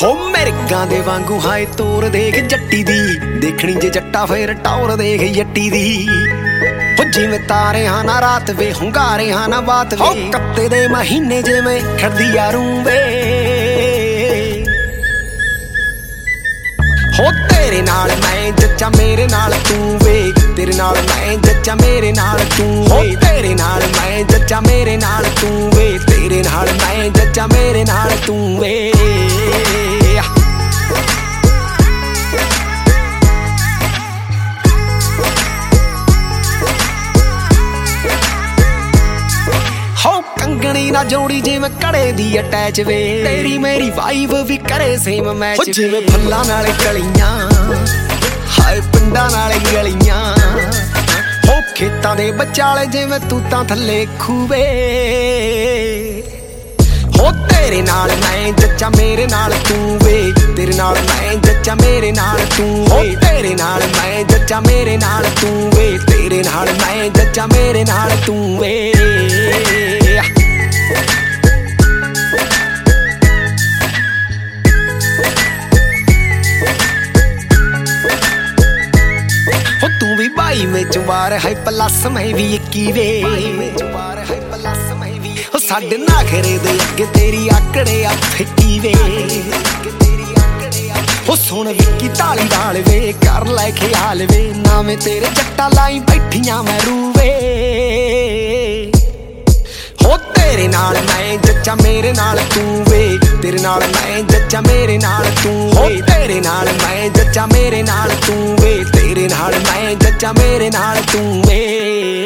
ਹੋ ਮਿਰਗਾਂ ਦੇ ਵਾਂਗੂ ਹਾਏ ਤੋਰ ਦੇਖ ਜੱਟੀ ਦੀ, ਦੇਖਣੀ ਜੇ ਜੱਟਾ ਫੇਰ ਟੌਰ ਦੇਖ ਜੱਟੀ ਦੀ। ਹੋ ਜਿਵੇਂ ਤਾਰੇ ਹਾਂ ਨਾ ਰਾਤ ਵੇ, ਹੁੰਗਾਰੇ ਹਾਂ ਨਾ ਬਾਤ ਵੇ, ਕੱਤੇ ਦੇ ਮਹੀਨੇ ਜਿਵੇਂ ਖੜਦੀ ਆ ਰੂੰ ਵੇ। ਹੋ ਤੇਰੇ ਨਾਲ ਮੈਂ ਜੱਚਾ ਮੇਰੇ ਨਾਲ ਤੂੰ ਵੇ, ਤੇਰੇ ਨਾਲ ਮੈਂ ਜੱਚਾ ਮੇਰੇ ਨਾਲ ਤੂੰ ਵੇ, ਤੇਰੇ ਨਾਲ ਮੈਂ ਜੱਚਾ ਮੇਰੇ ਨਾਲ ਤੂੰ ਵੇ, ਤੇਰੇ ਨਾਲ ਮੈਂ ਜੱਚਾ ਮੇਰੇ ਨਾਲ ਤੂੰ ਵੇ। ਹੋ ਕੰਗਣੀ ਨਾ ਜੋੜੀ ਜਿਵੇਂ ਕੜੇ ਦੀ ਅਟੈਚ ਵੇ, ਤੇਰੀ ਮੇਰੀ ਵਾਈਬ ਵੀ ਕਰੇ ਸੇਮ ਮੈਚ। ਜਿਵੇਂ ਫੁੱਲਾਂ ਨਾਲ ਕਲੀਆਂ ਹਾਏ ਪਿੰਡਾਂ ਨਾਲ ਗਲੀਆਂ, ਹੋ ਖੇਤਾਂ ਦੇ ਵਿਚਾਲੇ ਜਿਵੇਂ ਤੂੰ ਤਾਂ ਥੱਲੇ ਖੂਵੇ। ਹੋ ਤੇਰੇ ਨਾਲ ਮੈਂ ਜੱਚਾ ਮੇਰੇ ਨਾਲ ਤੂੰ ਵੇ, ਤੇਰੇ ਨਾਲ ਮੈਂ ਜੱਚਾ ਮੇਰੇ ਨਾਲ ਤੂੰ ਵੇ, ਤੇਰੇ ਨਾਲ ਮੈਂ ਜੱਚਾ ਮੇਰੇ ਨਾਲ ਤੂੰ ਵੇ, ਤੇਰੇ ਨਾਲ ਮੈਂ ਜੱਚਾ ਮੇਰੇ ਨਾਲ ਤੂੰ ਵੇ। ਹੋ ਤੂੰ ਵੀ 22 ਵਿੱਚ ਵਾਰ ਹੈ ਪਲੱਸ ਮੈਂ ਵੀ 21 ਵੇ, ਹੋ ਸਾਡੇ ਨਾਖਰੇ ਦੇ ਅੱਗੇ ਤੇਰੀ ਆਕੜੇ ਆ ਫਿੱਕੀ ਵੇ। ਹੋ ਸੁਣ ਵਿੱਕੀ ਢਾਲੀ ਵਾਲ ਵੇ, ਕਰ ਲੈ ਖਿਆਲ ਵੇ, ਨਾਵੇਂ ਤੇਰੇ ਜੱਟਾ ਲਾਈ ਬੈਠੀਆਂ ਮੈਂ ਰੂਵੇ। ਹੋ ਤੇਰੇ ਨਾਲ ਮੈਂ ਜੱਚਾ ਮੇਰੇ ਨਾਲ ਤੂੰ ਵੇ, ਤੇਰੇ ਨਾਲ ਮੈਂ ਜੱਚਾ ਮੇਰੇ ਨਾਲ ਤੂੰ ਵੇ, ਤੇਰੇ ਨਾਲ ਮੈਂ ਜੱਚਾ ਮੇਰੇ ਨਾਲ ਤੂੰ ਵੇ, ਤੇਰੇ ਨਾਲ ਮੈਂ ਜੱਚਾ ਮੇਰੇ ਨਾਲ ਤੂੰ ਵੇ।